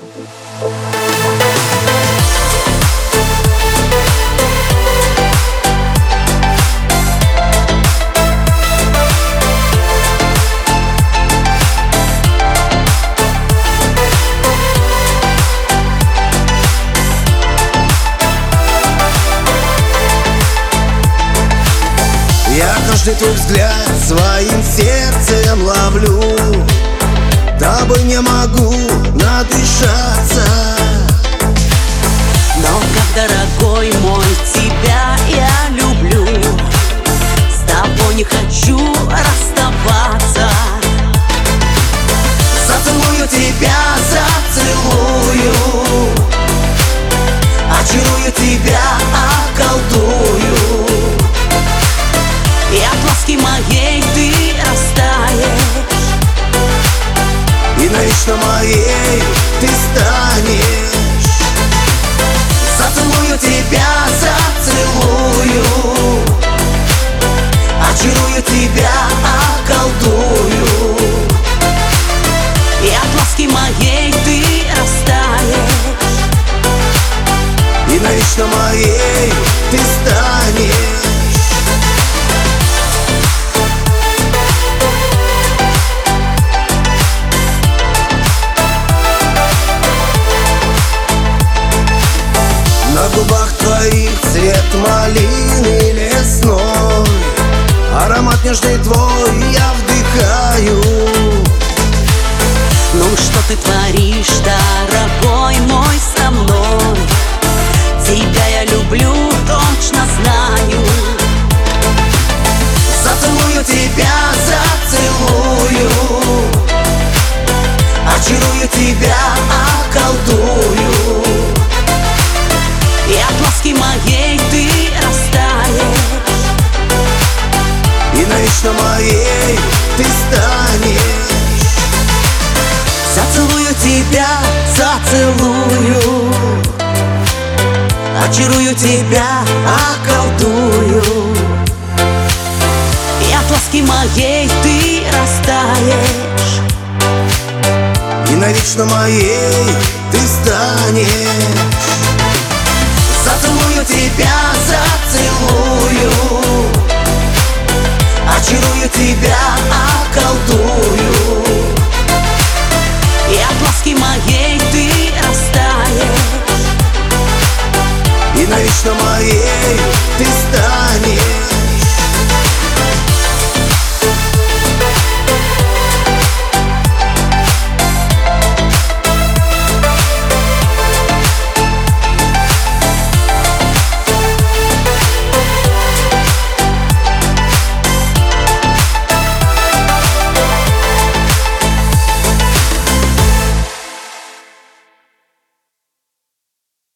Я каждый твой взгляд своим сердцем ловлю, дабы не могу надышаться. Но как, дорогой мой, тебя я люблю, с тобой не хочу расставаться. Зацелую тебя, зацелую, очарую тебя, околдую. И от ласки моей ты растаешь, и навечно моей ты станешь. Зацелую тебя, зацелую, очарую тебя, околдую. и от ласки моей ты растаешь, и навечно моей ты станешь. На губах твоих цвет малины лесной, аромат нежный твой я вдыхаю. ну что ты творишь, дорогой мой, со мной? Тебя я люблю, точно знаю. Зацелую тебя, зацелую, очарую тебя, околдую. И от ласки моей ты растаешь, и навечно моей ты станешь. Зацелую тебя, зацелую, очарую тебя, околдую. и от ласки моей ты растаешь, и навечно моей ты станешь. Зацелую тебя, зацелую, очарую тебя, околдую. и от ласки моей ты растаешь, и навечно моей ты станешь.